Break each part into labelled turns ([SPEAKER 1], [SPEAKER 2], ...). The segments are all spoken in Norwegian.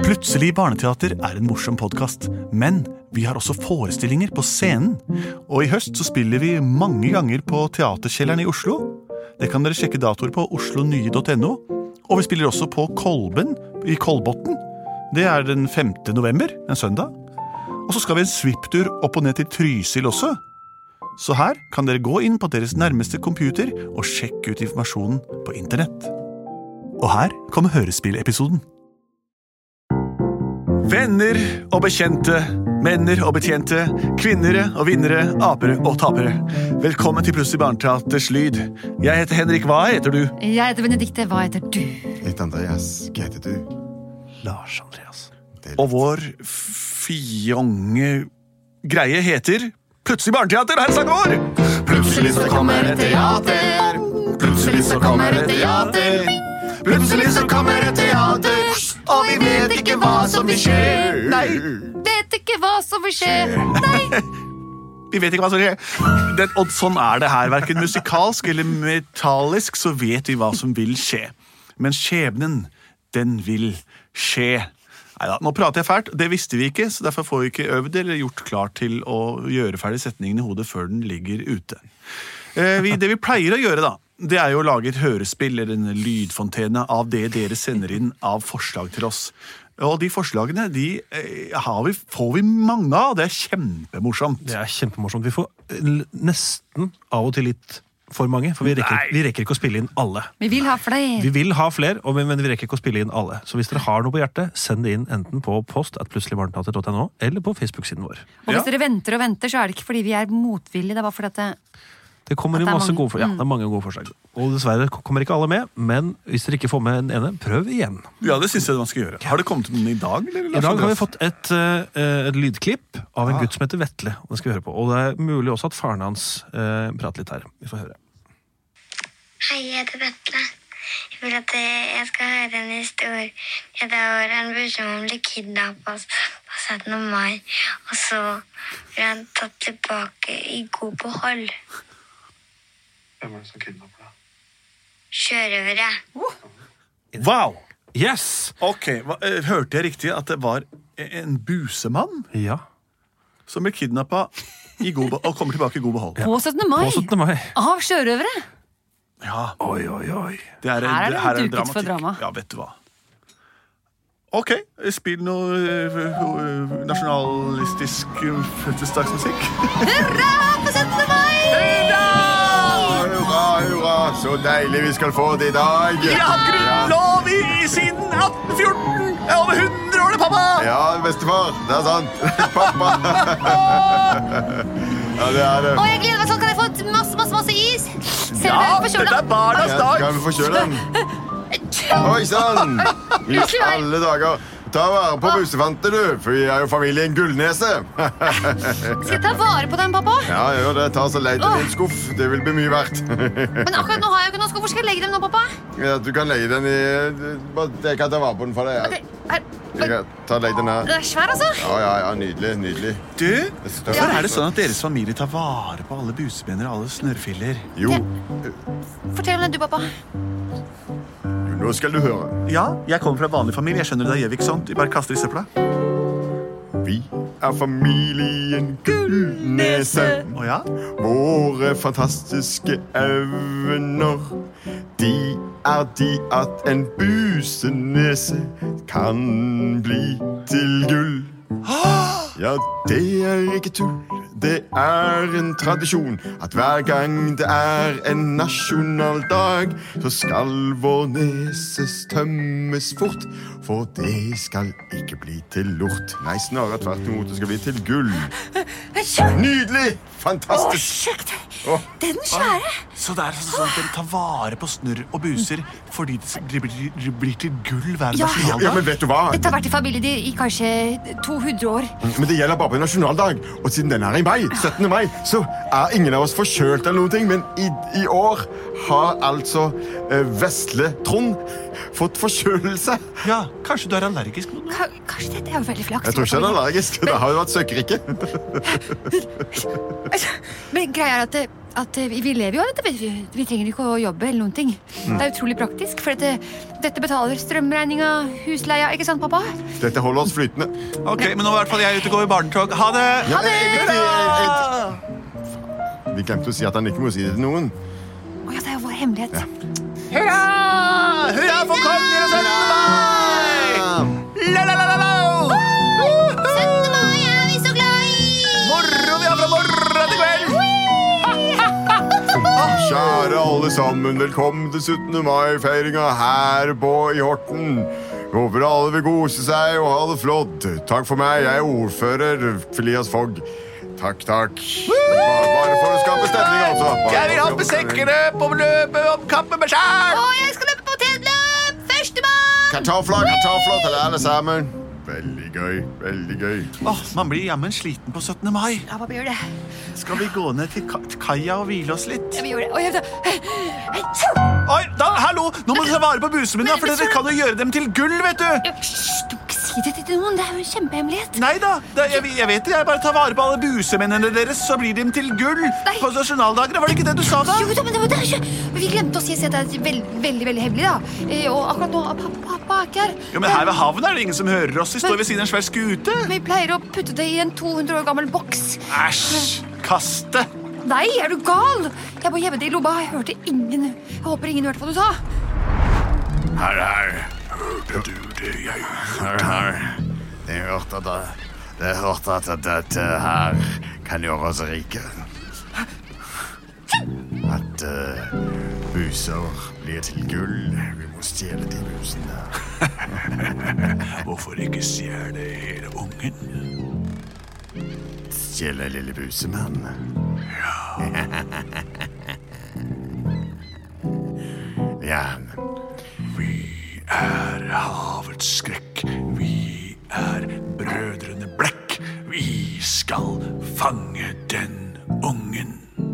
[SPEAKER 1] Plutselig barneteater en morsom podcast, men vi har også forestillinger på scenen. Og i høst så spiller vi mange ganger på Teaterkjelleren i Oslo. Det kan dere sjekke datoer på oslonye.no. Og vi spiller også på Kolben i Kolbotn. Det den 5. november, en søndag. Og så skal vi en svipptur opp og ned til Trysil også. Så her kan dere gå inn på deres nærmeste computer og sjekke ut informasjonen på internett. Og her kommer hørespillepisoden. Venner og bekjente, menner og betjente, kvinnere og vinnere, apere og tapere. Velkommen til Plutselig barneteaters lyd. Jeg heter Henrik, hva heter du?
[SPEAKER 2] Jeg heter Benedikte, hva heter du?
[SPEAKER 3] Jeg heter Andreas, hva heter du?
[SPEAKER 1] Lars Andreas. Og vår fjonge greie heter Plutselig barneteater, her sang vår!
[SPEAKER 3] Plutselig så kommer et teater. Plutselig så kommer et teater. Plutselig så kommer et teater. Og vi vet ikke hva som vil skje.
[SPEAKER 1] Nei,
[SPEAKER 2] Vet ikke hva som vil skje. Nei.
[SPEAKER 1] vi vet ikke hva som skjer. Og sånn det her, hverken musikalsk eller metallisk, så vet vi hva som vil skje. Men skjebnen, den vil skje. Neida, nå prater jeg fælt, det visste vi ikke, så derfor får vi ikke øvd eller gjort klart til å gjøre ferdig setningen i hodet før den ligger ute. Det vi pleier å gjøre da, det jo å lage et hørespill eller en lydfontene av det dere sender inn av forslag til oss. Og de forslagene, får vi mange av, det kjempemorsomt.
[SPEAKER 4] Det kjempemorsomt. Vi får nesten av og til litt for mange, for vi rekker ikke å spille inn alle.
[SPEAKER 2] Vi vil ha flere.
[SPEAKER 4] Vi vil ha flere, men vi rekker ikke å spille inn alle. Så hvis dere har noe på hjertet, send det inn enten på post@plutseligbarneteater.no eller på Facebook-siden vår.
[SPEAKER 2] Og hvis dere venter og venter, så det ikke fordi vi motvillige, det bare fordi at
[SPEAKER 4] Det kommer inn masse gode forslag. Ja, det mange gode forslag. Og dessverre kommer ikke alle med, men hvis dere ikke får med den ene, prøv igjen.
[SPEAKER 1] Ja, det synes jeg man skal gjøre. Har det kommet noen i dag? Eller?
[SPEAKER 4] I dag har vi fått et lydklipp av en gutt som heter Vetle, og det skal vi høre på. Og det mulig også at faren hans prater litt her. Vi får høre.
[SPEAKER 5] Hei, jeg heter Vetle. Jeg vil at jeg skal høre en historie. Det var en buss som ble kidnappet på 17. mai, og så ble han tatt tilbake i god behold.
[SPEAKER 3] Hvem det som kidnapper deg?
[SPEAKER 5] Sjørøvere.
[SPEAKER 1] Wow!
[SPEAKER 4] Yes!
[SPEAKER 1] Ok, hørte jeg riktig at det var en busemann
[SPEAKER 4] Ja.
[SPEAKER 1] som ble kidnappet og kommer tilbake i god behold?
[SPEAKER 2] På 17. mai.
[SPEAKER 4] På 17. mai.
[SPEAKER 2] Av sjørøvere.
[SPEAKER 1] Ja.
[SPEAKER 4] Oi, oi, oi.
[SPEAKER 1] Her
[SPEAKER 2] det duket for drama.
[SPEAKER 1] Ja, vet du hva. Ok, spill noe nasjonalistisk fødselsdagsmusikk.
[SPEAKER 2] Hurra på 17. mai!
[SPEAKER 3] Hurra, hurra, så deilig vi skal få det i dag.
[SPEAKER 1] Vi har hatt grunnlov siden 1814. Over 100 år, det, pappa!
[SPEAKER 3] Ja, bestefar, det sant. Pappa. Ja, det det.
[SPEAKER 2] Og jeg gleder meg sånn, kan jeg få masse is? Ser
[SPEAKER 1] Ja,
[SPEAKER 2] dere på
[SPEAKER 1] dette
[SPEAKER 2] kjølen?
[SPEAKER 1] barnas
[SPEAKER 3] Ja,
[SPEAKER 1] dag.
[SPEAKER 3] kan vi få kjølen? Oi, sann. I alle dager. Ta vare på busefante, du, for vi jo familien Gullnese.
[SPEAKER 2] Skal jeg ta vare på den, pappa?
[SPEAKER 3] Ja, gjør det. Ta så leid den i en skuff. Det vil bli mye verdt.
[SPEAKER 2] Men akkurat nå har jeg jo ikke noe sko. Hvor skal jeg legge dem nå, pappa?
[SPEAKER 3] Ja, du kan legge den i... Jeg kan ta vare på den for deg.
[SPEAKER 2] Ok,
[SPEAKER 3] Ja. Jeg kan ta legge den her.
[SPEAKER 2] Det svær, altså.
[SPEAKER 3] Ja, nydelig, nydelig.
[SPEAKER 1] Du,
[SPEAKER 3] Større.
[SPEAKER 1] hvorfor det sånn at deres familie tar vare på alle busemenner og alle snørrfiller?
[SPEAKER 3] Jo,
[SPEAKER 2] Fortell om det, du, pappa.
[SPEAKER 3] nå skal du høre.
[SPEAKER 1] Ja, jeg kommer fra vanlig familie. Jeg skjønner det gjør vi ikke sånt. Vi bare kaster i søpla.
[SPEAKER 3] Vi familien Gullnese.
[SPEAKER 1] Åja?
[SPEAKER 3] Våre fantastiske evner, de de at en busenese kan bli til gull. Ja, det ikke tull. Det en tradisjon at hver gang det en nasjonaldag, så skal vår neses tømmes fort, for det skal ikke bli til lort. Nei, snarere tvert imot, det skal bli til gull. Nydelig! Fantastisk!
[SPEAKER 2] Den svære.
[SPEAKER 1] Så det sånn at dere tar vare på snørr og buser fordi det blir til gull hver nasjonaldag?
[SPEAKER 3] Ja, men vet du hva?
[SPEAKER 2] Dette har vært i familien i kanskje 200 år.
[SPEAKER 3] Men det gjelder bare på nasjonaldag, og siden den i mai, 17. mai, så ingen av oss forkjølt eller noen ting, men i år har altså Vesle Trond fått forkjølelse.
[SPEAKER 1] Ja, kanskje du allergisk mot noe?
[SPEAKER 2] Kanskje det jo veldig flaks.
[SPEAKER 3] Jeg tror ikke den allergisk, det har jo vært søkerikke.
[SPEAKER 2] Men greia at at vi lever jo av dette. Vi trenger ikke å jobbe eller noen ting. Det er utrolig praktisk, for dette betaler strømregninga, husleia, ikke sant, pappa?
[SPEAKER 3] Dette holder oss flytende.
[SPEAKER 1] Ok, men nå er i hvert fall jeg ute og går i barnetog. Ha det!
[SPEAKER 3] Ja, vi glemte å si at han ikke må si det til noen.
[SPEAKER 2] Ja, det er jo vår hemmelighet.
[SPEAKER 3] Ja.
[SPEAKER 1] Hurra! Hurra for konger og 17. mai! La, la, la, la, la!
[SPEAKER 5] 17. mai er vi så glad i!
[SPEAKER 1] Morro vi har fra morgen til kveld!
[SPEAKER 3] Kjære alle sammen, velkommen til 17. mai-feiringa her i Horten. Håper alle vil kose seg og ha det flott. Takk for meg, jeg er ordfører Filias Fogg. Takk. Bare for å skape stemning, altså.
[SPEAKER 1] Jeg vil ha besekkeløp og løpe om kapp med meg selv!
[SPEAKER 5] Og jeg skal løpe på potetløp! 1. mai!
[SPEAKER 3] Kartofler til alle sammen. Veldig gøy.
[SPEAKER 1] Man blir jammen sliten på 17. mai.
[SPEAKER 2] Ja, pappa gjør det.
[SPEAKER 1] Skal vi gå ned til kaia og hvile oss litt?
[SPEAKER 2] Ja, vi gjør det.
[SPEAKER 1] Oi, hallo! Nå må du ta vare på busene mine, for dere kan jo gjøre dem til gull, vet du!
[SPEAKER 2] Hysj, du må ikke si det til noen. Det er jo en kjempehemmelighet.
[SPEAKER 1] Neida, jeg vet det. Jeg bare tar vare på alle busemennene deres, så blir de til gull på nasjonaldagene. Var det ikke det du sa da?
[SPEAKER 2] Jo, men det er ikke... Vi glemte å si at det er veldig hemmelig, da. Og akkurat nå, pappa er ikke her.
[SPEAKER 1] Jo, men her ved havnen er det ingen som hører oss. Vi står ved siden av en svær skute.
[SPEAKER 2] Vi pleier å putte det i en 200 år gammel boks.
[SPEAKER 1] Æsj, kast det.
[SPEAKER 2] Nei, er du gal? Jeg må gjemme det i lomma. Jeg håper ingen hørte hva du sa.
[SPEAKER 1] Her. Hørte du det, jeg?
[SPEAKER 3] Her. Jeg hørte at dette her kan gjøre oss rike. At buser blir til gull. Vi må stjele de busene.
[SPEAKER 1] Hvorfor ikke stjele hele ungen?
[SPEAKER 3] Stjele lille busemann. Ja.
[SPEAKER 1] Vi er havets skrekk. Vi er brødrene Blekk. Vi skal fange den ungen.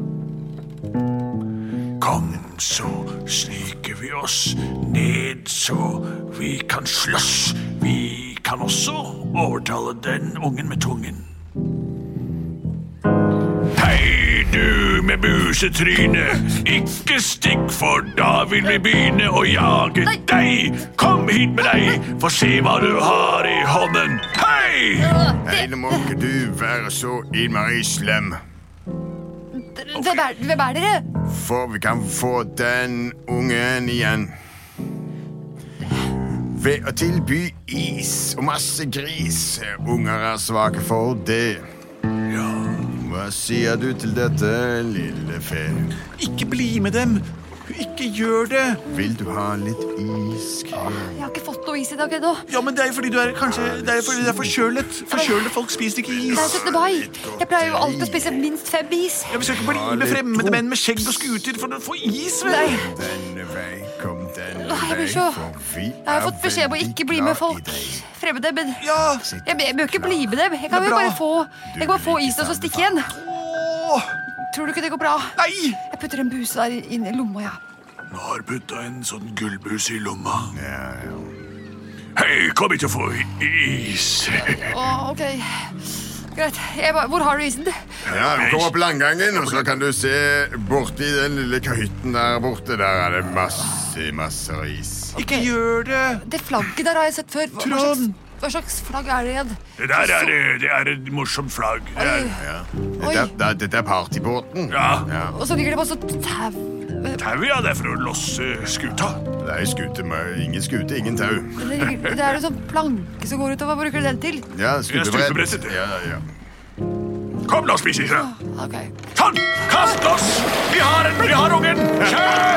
[SPEAKER 1] Kom, så sniker vi oss ned, så vi kan slåss. Vi kan også overtale den ungen med tungen. Hei, du med busetryne, ikke stikk, for da vil vi begynne å jage deg. Kom hit med deg, få se hva du har i hånden. Hei!
[SPEAKER 3] Hei, nå må ikke du være så innmari slem.
[SPEAKER 2] Hvem er dere?
[SPEAKER 3] For vi kan få den ungen igjen. Ved å tilby is og masse gris. Unger er svake for det.
[SPEAKER 1] Ja.
[SPEAKER 3] Hva sier du til dette, lille fe?
[SPEAKER 1] Ikke bli med dem. Ikke gjør det.
[SPEAKER 3] Vil du ha litt is?
[SPEAKER 2] Jeg har ikke fått noe is i dag ennå.
[SPEAKER 1] Ja, men det er fordi du er forkjølet. Forkjølet folk spiser ikke is.
[SPEAKER 2] Det er 17. mai. Jeg pleier jo alltid å spise minst 5 is.
[SPEAKER 1] Ja, vi skal ikke bli med fremmede menn med skjegg og skuter for å få is, vel?
[SPEAKER 2] Nei.
[SPEAKER 3] Denne vei, kom denne
[SPEAKER 2] Jeg blir
[SPEAKER 3] vei,
[SPEAKER 2] så...
[SPEAKER 3] for vi
[SPEAKER 2] Jeg har fått beskjed om å ikke bli med folk fremmede, men
[SPEAKER 1] Ja.
[SPEAKER 2] jeg bør ikke bli med dem. Jeg kan
[SPEAKER 1] Det er
[SPEAKER 2] jo
[SPEAKER 1] bra.
[SPEAKER 2] bare få isen og så stikke igjen.
[SPEAKER 1] Åh,
[SPEAKER 2] Tror du ikke det går bra?
[SPEAKER 1] nei!
[SPEAKER 2] Jeg putter en buse der inn i lomma, ja.
[SPEAKER 1] Nå har puttet en sånn gullbus i lomma.
[SPEAKER 3] Ja.
[SPEAKER 1] Hei, kom hit og få is.
[SPEAKER 2] Ok. Greit. Hvor har du isen?
[SPEAKER 3] Ja, du kommer opp langgangen, og så kan du se borti den lille hytten der borte. Der er det masse is.
[SPEAKER 1] Ikke gjør det.
[SPEAKER 2] Det flagget der har jeg sett før.
[SPEAKER 1] Trond.
[SPEAKER 2] Hva slags flagg er det igjen?
[SPEAKER 1] Det der er et morsomt flagg.
[SPEAKER 3] Dette er partybåten.
[SPEAKER 1] Ja.
[SPEAKER 2] Og så ligger det bare så tau.
[SPEAKER 1] Tau, ja, det er for å losse skuta.
[SPEAKER 3] Det er skute med ingen skute, ingen tau.
[SPEAKER 2] Det er en sånn planke som går ut, og hva bruker du den til?
[SPEAKER 3] Ja,
[SPEAKER 1] stupebrettet.
[SPEAKER 3] Ja.
[SPEAKER 1] Kom, la oss spise is.
[SPEAKER 2] Ok.
[SPEAKER 1] Sånn, kast oss! Vi har ungen! Kjør!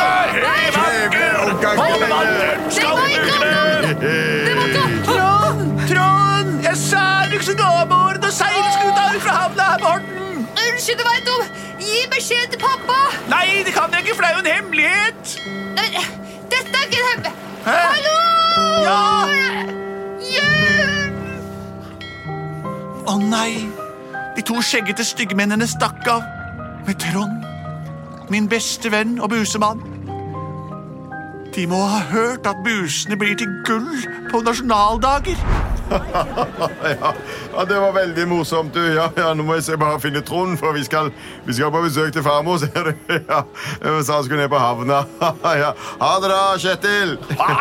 [SPEAKER 1] Trond! Jeg sa du ikke så gå bort og seile skuta ut fra havna her på Horten!
[SPEAKER 2] Unnskyld, det var et dum! Gi beskjed til pappa!
[SPEAKER 1] Nei, det kan jeg ikke, for det er jo en hemmelighet!
[SPEAKER 2] Nei, dette er ikke en hemmelighet!
[SPEAKER 1] Hæ?
[SPEAKER 2] Hallo!
[SPEAKER 1] Ja!
[SPEAKER 2] Hjelp!
[SPEAKER 1] Å nei, de to skjeggete styggmennene stakk av med Trond, min beste venn og busemann. De må ha hørt at busene blir til gull på nasjonaldager.
[SPEAKER 3] Ja, det var veldig morsomt, du. Ja, nå må jeg bare finne Trond, for vi skal på besøk til farmor, ser du. Ja, jeg sa han skulle ned på havna. Ja. Ha det da, Kjetil.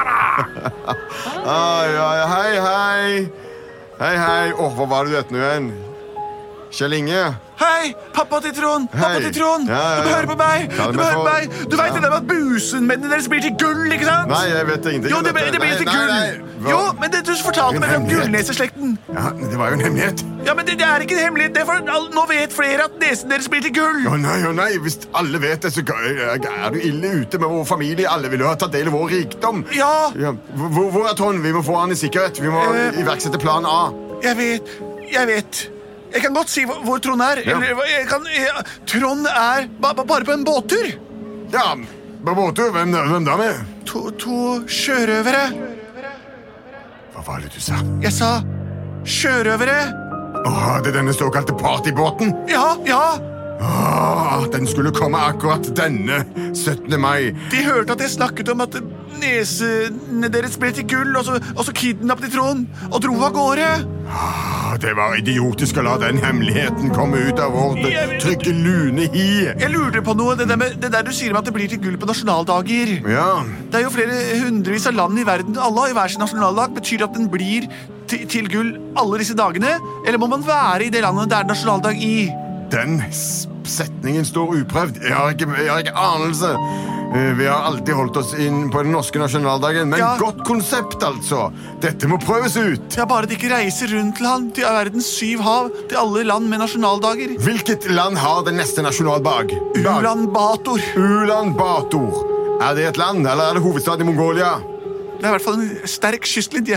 [SPEAKER 3] Hei. Hva var det du vet nå igjen? Kjell Inge?
[SPEAKER 1] Hei, pappa til Trond! Pappa til Trond!
[SPEAKER 3] Ja.
[SPEAKER 1] Du må høre på meg! Du vet det der med at busenmennene deres blir til gull, ikke sant?
[SPEAKER 3] Nei, jeg vet ingenting.
[SPEAKER 1] Jo, det blir til gull. Jo, men du fortalte meg om gullneseslekten.
[SPEAKER 3] Ja, men det var jo en hemmelighet.
[SPEAKER 1] Ja, men det er ikke en hemmelighet. Det er for nå vet flere at nesen deres blir til gull.
[SPEAKER 3] Å nei, hvis alle vet det, så er du ille ute med vår familie. Alle vil jo ta del i vår rikdom.
[SPEAKER 1] Ja.
[SPEAKER 3] Hvor er Trond? Vi må få han i sikkerhet. Vi må iverksette plan A.
[SPEAKER 1] Jeg vet. Jeg kan godt si hvor Trond er.
[SPEAKER 3] Ja.
[SPEAKER 1] Trond er bare på en båttur.
[SPEAKER 3] Ja, på båttur? Hvem da med?
[SPEAKER 1] To sjørøvere.
[SPEAKER 3] Hva var det du sa?
[SPEAKER 1] Jeg sa sjørøvere.
[SPEAKER 3] Det er denne såkalte partybåten?
[SPEAKER 1] Ja.
[SPEAKER 3] Den skulle komme akkurat denne 17. mai.
[SPEAKER 1] De hørte at jeg snakket om at nesene deres ble til gull, og så kidnappet de Trond og dro av gårde.
[SPEAKER 3] Det var idiotisk å la den hemmeligheten komme ut av vårt trygge lune hi.
[SPEAKER 1] Jeg lurer på noe, det der du sier om at det blir til gull på nasjonaldager.
[SPEAKER 3] Ja.
[SPEAKER 1] Det er jo flere hundrevis av land i verden, alle har i hver sin nasjonaldag. Betyr det at den blir til gull alle disse dagene? Eller må man være i det landet det er nasjonaldag i?
[SPEAKER 3] Den setningen står uprøvd. Jeg har ikke anelse. Vi har alltid holdt oss inn på den norske nasjonaldagen, men godt konsept, altså. Dette må prøves ut.
[SPEAKER 1] Ja, bare de ikke reiser rundt til han, til verdens 7 hav, til alle land med nasjonaldager.
[SPEAKER 3] Hvilket land har den neste nasjonaldag?
[SPEAKER 1] Ulan Bator.
[SPEAKER 3] Ulan Bator. Er det et land, eller er det hovedstad i Mongolia?
[SPEAKER 1] Det er i hvert fall en sterk kystlinje.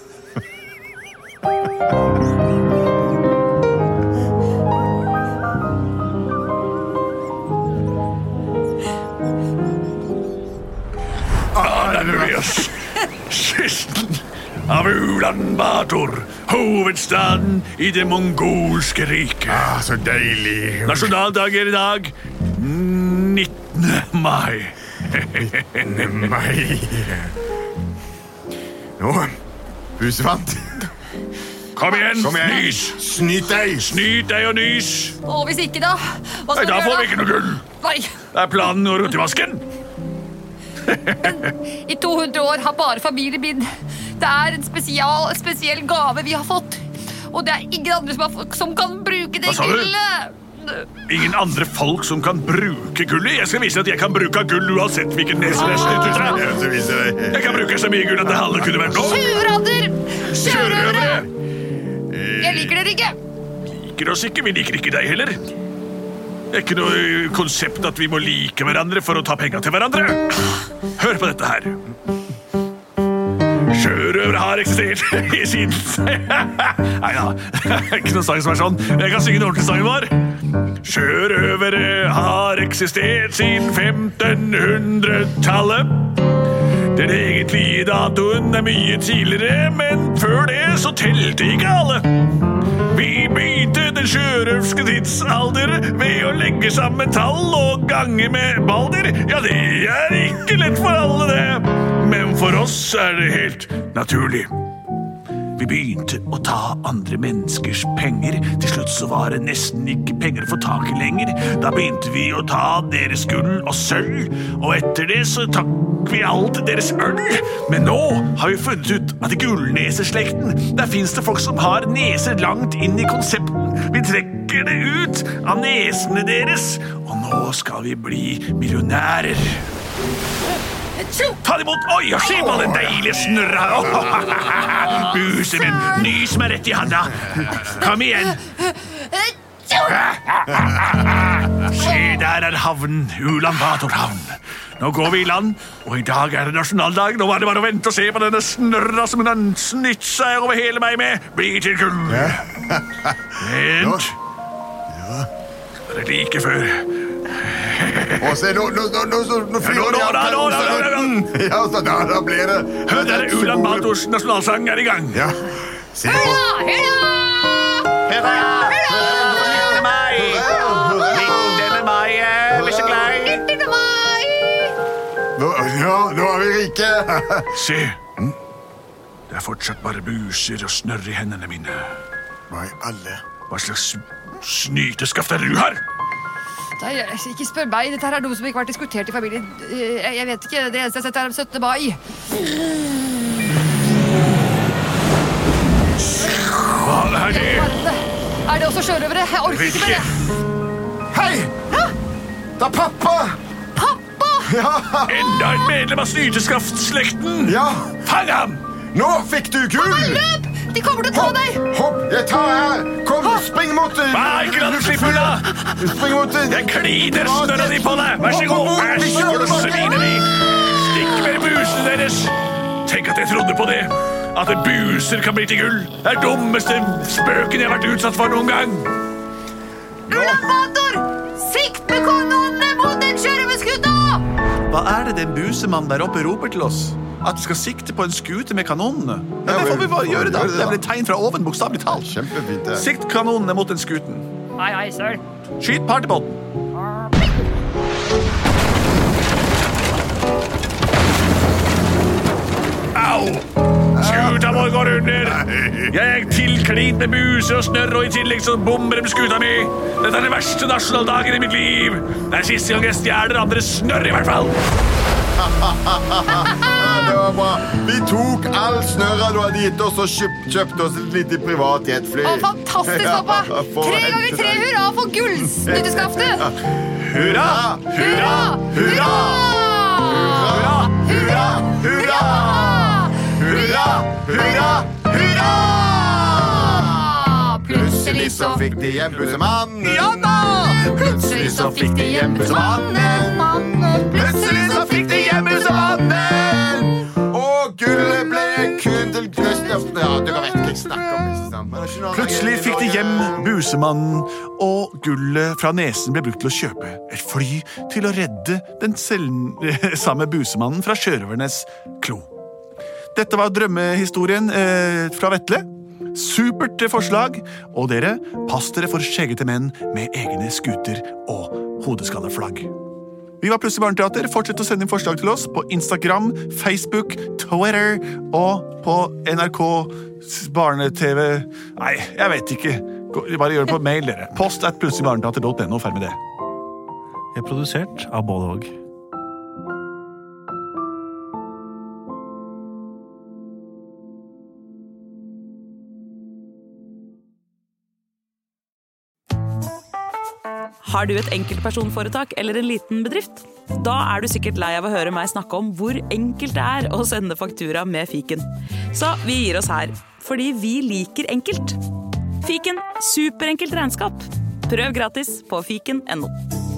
[SPEAKER 1] Kysten av Ulan Bator, hovedstaden i det mongolske riket.
[SPEAKER 3] Så deilig.
[SPEAKER 1] Nasjonaldager i dag, 19. mai.
[SPEAKER 3] 19. mai. Nå, husvant.
[SPEAKER 1] Kom igjen, nys.
[SPEAKER 3] Snyt deg
[SPEAKER 1] og nys.
[SPEAKER 2] Hvis ikke da? Hva skal
[SPEAKER 1] Da får vi ikke noe gull.
[SPEAKER 2] Nei.
[SPEAKER 1] Det er planen å rote i vasken.
[SPEAKER 2] I 200 år har bare familien min. Det er en spesiell gave vi har fått. Og det er ingen andre som kan bruke det gullet.
[SPEAKER 1] Ingen andre folk som kan bruke gullet? Jeg skal vise at jeg kan bruke gull uansett hvilken neselest du tar. Jeg kan bruke så mye gull at det halve kunne vært nok. Sjørøvere!
[SPEAKER 2] Jeg liker dere ikke.
[SPEAKER 1] Liker oss ikke, vi liker ikke deg heller. Det er ikke noe konsept at vi må like hverandre for å ta penger til hverandre. Hør på dette her. Sjørøvere har eksistert i siden... Neida, ikke noen sang som er sånn. Jeg kan synge den ordentlige sangen vår. Sjørøvere har eksistert siden 1500-tallet. Den egentlige datoen er mye tidligere, men før det så telte ikke alle. Vi begynte den sjørøverske tidsalder ved å legge sammen tall og gange med balder. Ja, det er ikke lett for alle det, men for oss er det helt naturlig. Vi begynte å ta andre menneskers penger. Til slutt så var det nesten ikke penger å få tak i lenger. Da begynte vi å ta deres gull og sølv, og etter det så tok vi alt deres øl. Men nå har vi funnet ut at i gullneseslekten, der finnes det folk som har neser langt inn i konsepten. Vi trekker det ut av nesene deres, og nå skal vi bli millionærer. Ta det imot. Oi, og se på den deilige snurra. Busen min, nys meg rett i handa. Kom igjen. Se, der er havnen, Ulan Bator havn. Nå går vi i land, og i dag er det nasjonaldag. Nå var det bare å vente og se på denne snurra som hun har snytt seg over hele meg med. Bli til gull. Vent. Det er like før.
[SPEAKER 3] Og se, nå flyr de av. Ja, da blir det.
[SPEAKER 1] Hør, der er Ulan Bators nasjonalsang er i gang.
[SPEAKER 3] Ja, se på.
[SPEAKER 1] Hurra! 19. mai! 19. mai, vi er så glad.
[SPEAKER 2] 19. mai!
[SPEAKER 3] Ja, nå er vi rike.
[SPEAKER 1] Se, Det fortsatt bare buser og snørr I hendene mine.
[SPEAKER 3] Hva I alle?
[SPEAKER 1] Hva slags snyteskaft du her?
[SPEAKER 2] Nei, ikke spør meg. Dette her noe som ikke har vært diskutert I familien. Jeg vet ikke. Det eneste jeg har sett om 17. mai.
[SPEAKER 1] Hva det?
[SPEAKER 2] Det også sjørøvere? Jeg orker ikke med det.
[SPEAKER 3] Hei! Det pappa!
[SPEAKER 2] Pappa!
[SPEAKER 3] Ja!
[SPEAKER 1] Enda et medlem av snyteskaftslekten!
[SPEAKER 3] Ja!
[SPEAKER 1] Fang ham!
[SPEAKER 3] Nå fikk du gull!
[SPEAKER 2] Løp! De kommer til å ta deg!
[SPEAKER 3] Hopp! Jeg tar her! Kom, spring mot det!
[SPEAKER 1] Nei, ikke la dem slippe unna!
[SPEAKER 3] Spring mot det!
[SPEAKER 1] Jeg kliner snørra di på deg! Vær så god! Svineri! Stikk med busene deres! Tenk at jeg trodde på det! At det buser kan bli til gull! Det dummeste spøken jeg har vært utsatt for noen gang!
[SPEAKER 2] Ulamator! Sikt med kanonene mot den sjørøverskuta!
[SPEAKER 1] Hva det den busemannen der oppe roper til oss? At vi skal sikte på en skute med kanonene? Ja, det får vi bare gjøre da. Det blir et tegn fra oven, bokstavlig talt.
[SPEAKER 3] Kjempefint det.
[SPEAKER 1] Sikt kanonene mot den skuten.
[SPEAKER 2] Hei, sir.
[SPEAKER 1] Skyt partybåten. Au! Skuta vår går under. Jeg tilklint med buser og snørr, og I tillegg så bomber de skuta mi. Dette den verste nasjonaldagen I mitt liv. Det siste gang jeg stjeler andres snørr I hvert fall.
[SPEAKER 3] Det var bra. Vi tok all snørra du hadde gitt oss og kjøpte oss et lite privat jetfly.
[SPEAKER 2] Fantastisk, pappa. 3 ganger 3 hurra for gullsnyteskaftet.
[SPEAKER 1] Hurra! Hurra! Hurra! Hurra! Hurra! Hurra! Hurra! Hurra! Hurra!
[SPEAKER 3] Plutselig så fikk de hjem busemannen.
[SPEAKER 1] Ja da!
[SPEAKER 2] Plutselig så fikk de hjem busemannen.
[SPEAKER 3] Plutselig så fikk de hjem busemannen. Og gullet ble kun til knøsten. Ja, du kan ikke snakke om det.
[SPEAKER 1] Plutselig fikk de hjem busemannen, og gullet fra nesen ble brukt til å kjøpe et fly til å redde den samme busemannen fra sjørøvernes klo. Dette var drømmehistorien fra Vetle. Supert forslag, og dere, pass dere for skjeggete menn med egne skuter og hodeskalleflagg. Vi var Plutselig barneteater. Fortsett å sende inn forslag til oss på Instagram, Facebook, Twitter og på NRK barne-TV. Nei, jeg vet ikke. Bare gjør det på mail, dere. post@plutseligbarneteater.no. Ferdig med det.
[SPEAKER 4] Jeg produsert av både og.
[SPEAKER 6] Har du et enkeltpersonforetak eller en liten bedrift? Da du sikkert lei av å høre meg snakke om hvor enkelt det å sende faktura med fiken. Så vi gir oss her, fordi vi liker enkelt. Fiken, superenkelt regnskap. Prøv gratis på fiken.no.